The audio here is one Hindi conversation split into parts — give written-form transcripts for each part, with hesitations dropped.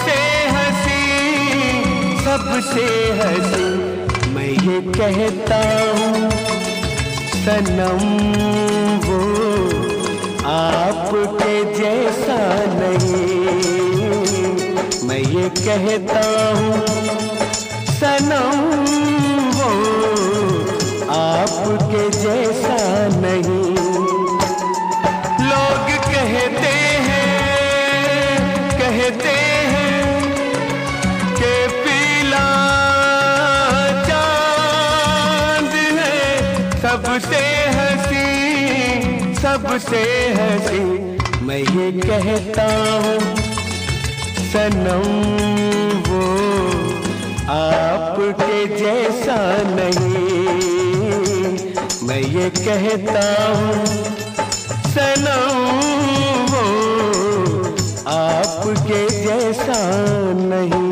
सबसे हंसी, सबसे हंसी मैं ये कहता हूँ सनम वो आपके जैसा नहीं। मैं ये कहता हूँ सनम वो आपके जैसा नहीं। लोग कहते हैं कि पीला चांद है सबसे हंसी, सबसे हंसी मैं ये कहता हूँ सनम वो आपके जैसा नहीं। मैं ये कहता हूँ सनम वो आपके जैसा नहीं।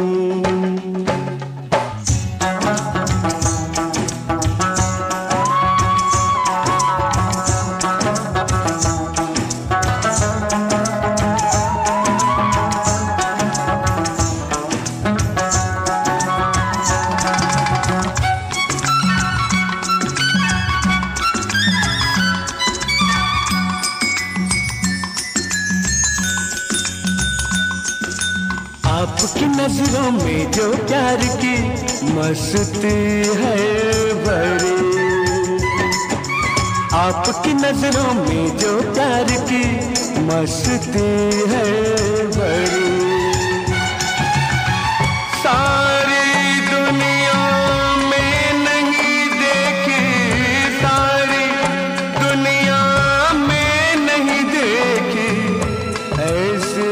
आपकी नजरों में जो प्यार की मस्ती है भरी, आपकी नजरों में जो प्यार की मस्ती है भरी। सारी दुनिया में नहीं देखी, सारी दुनिया में नहीं देखी ऐसे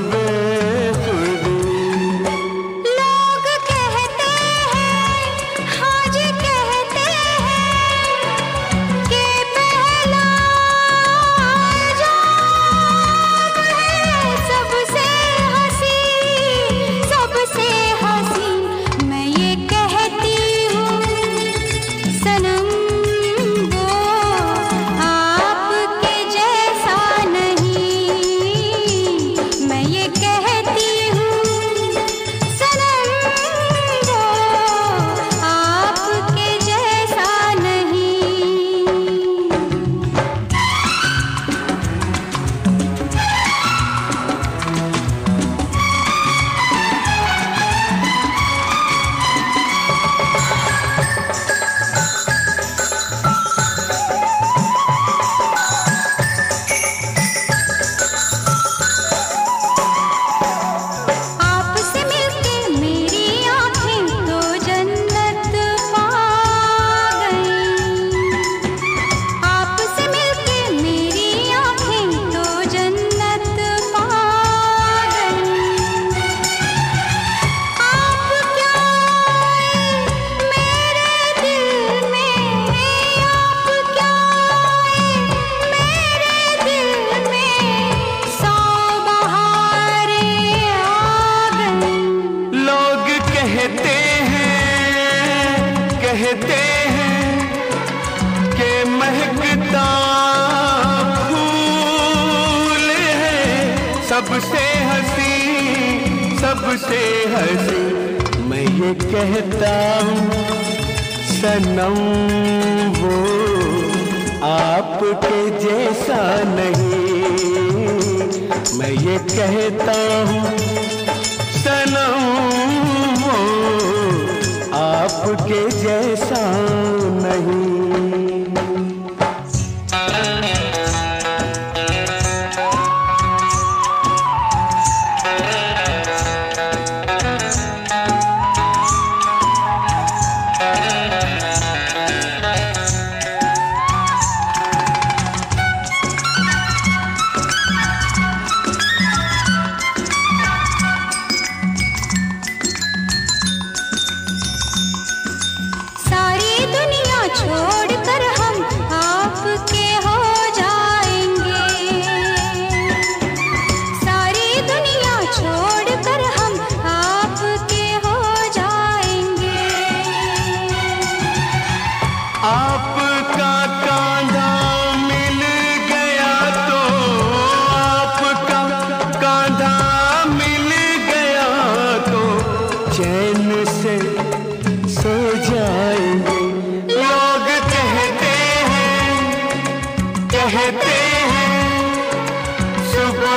कहते हैं कि महकता फूल है सबसे हंसी, सबसे हंसी मैं ये कहता हूँ सनम वो आपके जैसा नहीं। मैं ये कहता हूँ सनम वो आपके जैसा नहीं।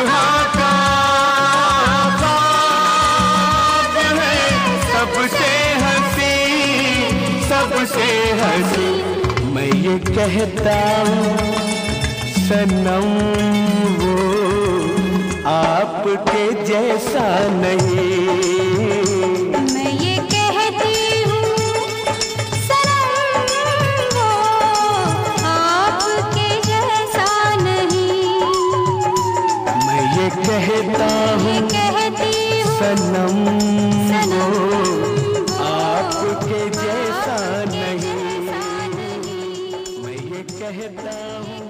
सुहागा ख्वाब है, सबसे हंसी सबसे हंसी। मैं ये कहता हूँ सनम वो आपके जैसा नहीं। मैं ये कहती हूँ सनम वो आपके जैसा नहीं। मैं ये कहता हूँ सनम वो आपके जैसा नहीं। मैं ये कहता हूँ